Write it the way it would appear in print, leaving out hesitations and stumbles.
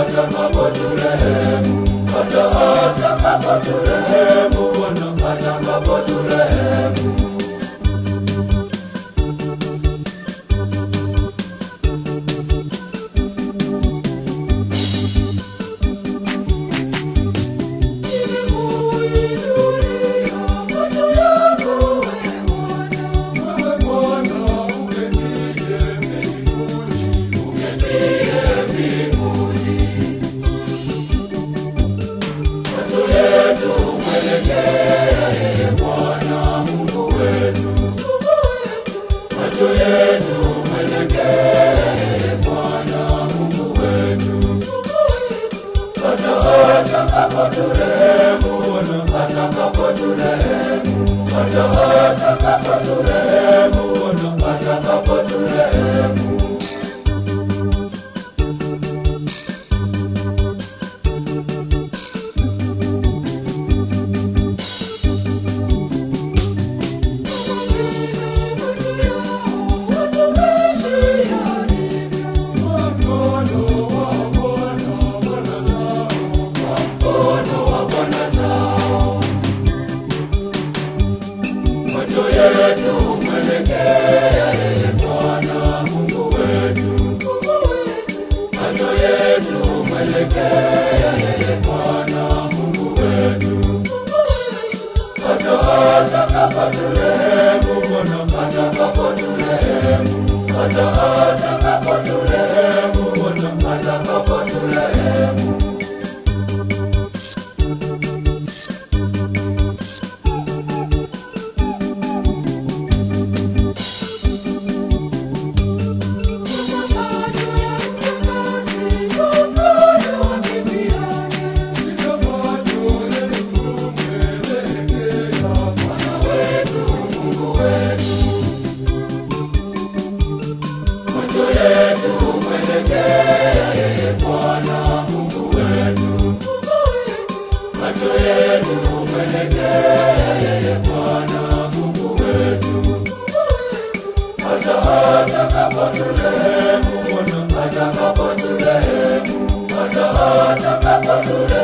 atakapoturehemu, hata atakapoturehemu, Bwana atakapoturehemu. Macho yetu mwelekee Bwana Mungu wetu, hata atakapoturehemu, Bwana atakapoturehemu, hata atakapoturehemu, Bwana atakapoturehemu. Macho yetu mwelekee Bwana Mungu wetu, macho yetu mwelekee Bwana Mungu wetu, hata atakapoturehemu, Bwana atakapoturehemu, hata atakapoturehemu, Bwana atakapoturehemu. Macho yetu mwelekee Bwana Mungu wetu, macho yetu mwelekee Bwana Mungu wetu, hata atakapoturehemu, Bwana atakapoturehemu, hata atakapoturehemu.